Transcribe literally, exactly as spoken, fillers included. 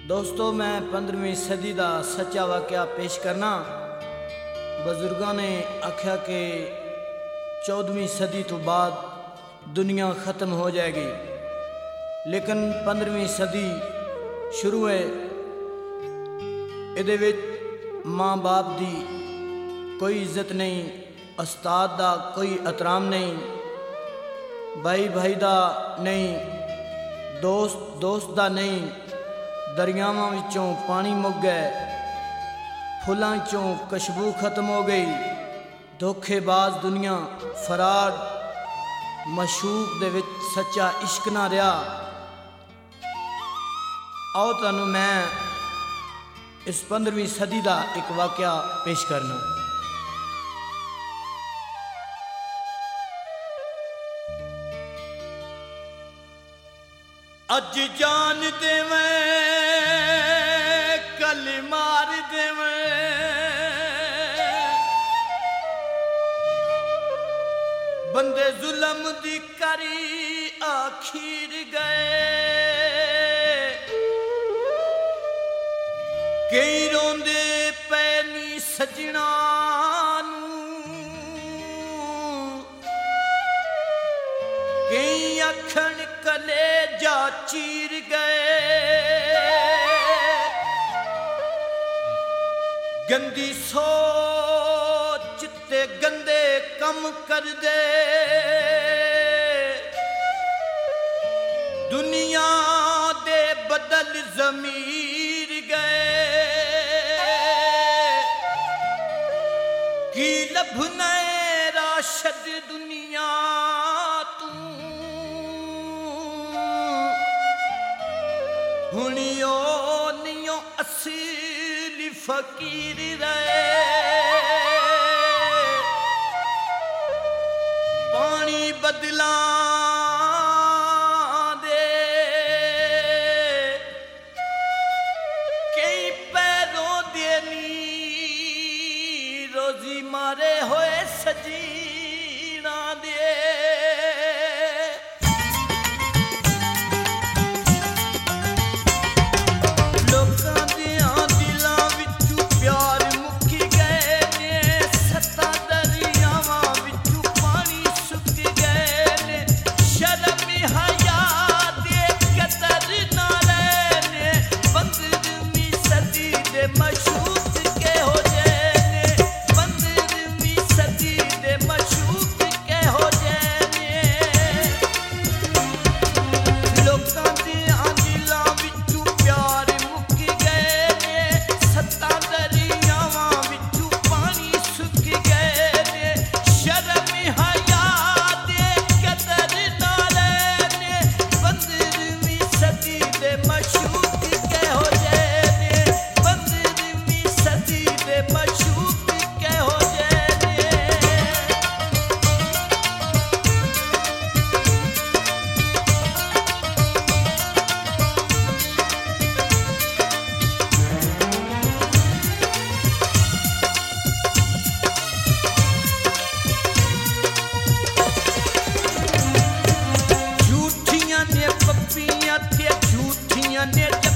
दोस्तों, मैं पंद्रहवीं सदी का सच्चा वाकया पेश करना। बजुर्गों ने आख्या कि चौदहवीं सदी तो बाद दुनिया ख़त्म हो जाएगी, लेकिन पंद्रहवीं सदी शुरू है। इहदे विच माँ बाप की कोई इज्जत नहीं, उस्ताद का कोई एहतराम नहीं, भाई भाई का नहीं, दोस्त दोस्त का नहीं। दरियावां विचों पानी मुक गए, फुलां चों खुशबू खत्म हो गई। धोखेबाज दुनिया, फराड, मशूक दे विच सच्चा इश्क ना रहा। आओ तुहानूं मैं इस पंद्रहवीं सदी का एक वाकया पेश करना। अज जान देवें कल मार देवें, बंदे जुल्म दी करी आखिर गए। कई रोंदे पैनी सजना कई अखण कलेजा चीर गए। गंदी सोच ते गंदे कम कर दे, दुनिया दे बदल जमीर गए। की लभना राशद दुनिया हुनियो नियो असली फकीर रहे। पानी बदला दे कई पैरों देनी, रोजी मारे होए सजीना दे। झूठियां ने